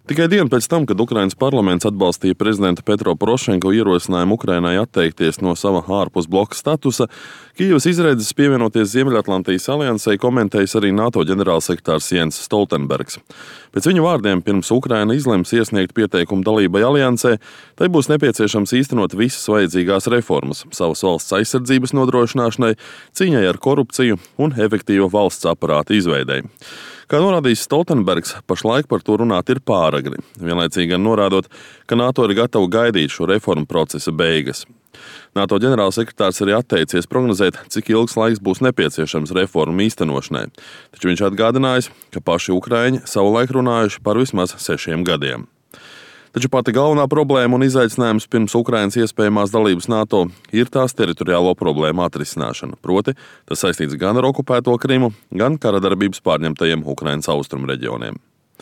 Tikai dienu pēc tam, kad Ukrainas parlaments atbalstīja prezidenta Petro Porošenko ierosinājumu Ukrainai atteikties no sava ārpusbloka statusa, Kijevas izredzes pievienoties Ziemeļatlantijas aliansei komentējis arī NATO ģenerālsekretārs Jens Stoltenbergs. Pēc viņa vārdiem, pirms Ukraina izlems iesniegt pieteikumu dalībai aliansē, tai būs nepieciešams īstenot visas vajadzīgās reformas savas valsts aizsardzības nodrošināšanai, cīņai ar korupciju un efektīva valsts aparāta izveidei. Kā norādījis Stoltenbergs, pašlaik par to runāt ir pāragri, vienlaicīgi gan norādot, ka NATO ir gatava gaidīt šo reformu procesa beigas. NATO ģenerālsekretārs arī atteicies prognozēt, cik ilgs laiks būs nepieciešams reformu īstenošanai, taču viņš atgādinājis, ka paši ukraiņi savulaik runājuši par vismaz 6 gadiem. Taču pati galvenā problēma un izaicinājums pirms Ukrainas iespējamās dalības NATO ir tās teritoriālo problēmu atrisināšana, proti tas saistīts gan ar okupēto Krimu, gan kara darbības pārņemtajiem Ukrainas austrumu reģioniem.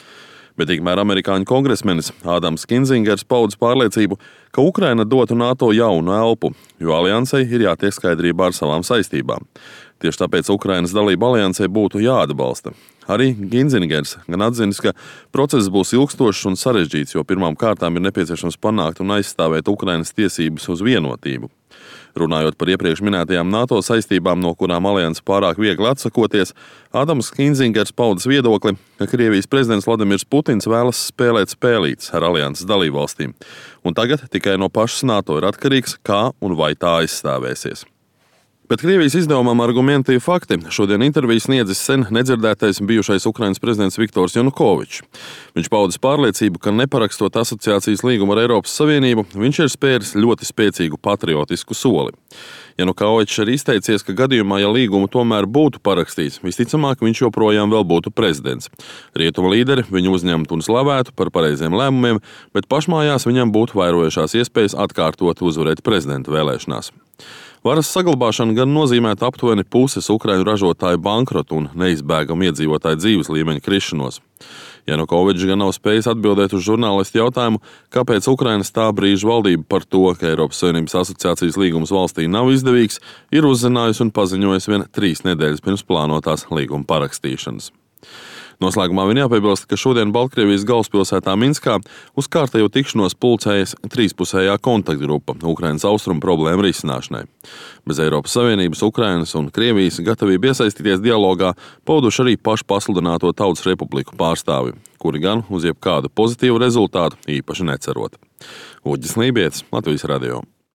Bet tikmēr amerikāņu kongresmenis Ādams Kinzingers paudis pārliecību, ka Ukraina dotu NATO jaunu elpu, jo aliansei ir jātiek skaidrībā ar savām saistībām. Tieši tāpēc Ukrainas dalība aliansē būtu jāatbalsta. Arī Kinzingers gan atzinis, ka process būs ilgstošs un sarežģīts, jo pirmām kārtām ir nepieciešams panākt un aizstāvēt Ukrainas tiesības uz vienotību. Runājot par iepriekš minētajām NATO saistībām, no kurām alianse pārāk viegli atsakoties, Ādams Kinzingers paudis viedokli, ka Krievijas prezidents Vladimirs Putins vēlas spēlēt spēlītes ar alianses dalībvalstīm, un tagad tikai no pašas NATO ir atkarīgs, kā un vai tā aizstāvēsies. Bet Krievijas izdevumam Argumenti fakti šodien interviju sniedzis sen nedzirdētais bijušais Ukrainas prezidents Viktors Janukovičs. Viņš paudis pārliecību, ka neparakstot asociācijas līgumu ar Eiropas Savienību, viņš ir spēris ļoti spēcīgu patriotisku soli. Janukovičs arī izteicies, ka gadījumā, ja līgumu tomēr būtu parakstīts, visticamāk viņš joprojām vēl būtu prezidents. Rietumu līderi viņu uzņemtu un slavētu par pareiziem lēmumiem, bet pašmājās viņam būtu vairojušās iespējas atkārtot uzvarēt prezidenta vēlēšanās. Varas saglabāšana gan nozīmētu aptuveni puses Ukraiņu ražotāju bankrotu un neizbēgamu iedzīvotāju dzīves līmeņa krišanos. Janukovičs gan nav spējis atbildēt uz žurnālistu jautājumu, kāpēc Ukrainas tā brīža valdība par to, ka Eiropas Savienības asociācijas līgums valstī nav izdevīgs, ir uzzinājusi un paziņojusi vien 3 nedēļas pirms plānotās līguma parakstīšanas. Noslēgumā vien jāpiebilst, ka šodien Baltkrievijas galvaspilsētā Minskā uz kārtējo tikšanos pulcējas trīspusējā kontaktgrupa Ukrainas austrumu problēmu risināšanai. Bez Eiropas Savienības, Ukrainas un Krievijas gatavību iesaistīties dialogā pauduši arī pašu pasludināto Tautas Republiku pārstāvi, kuri gan uz jebkādu pozitīvu rezultātu īpaši necerot. Uģis Lībietis, Latvijas radio.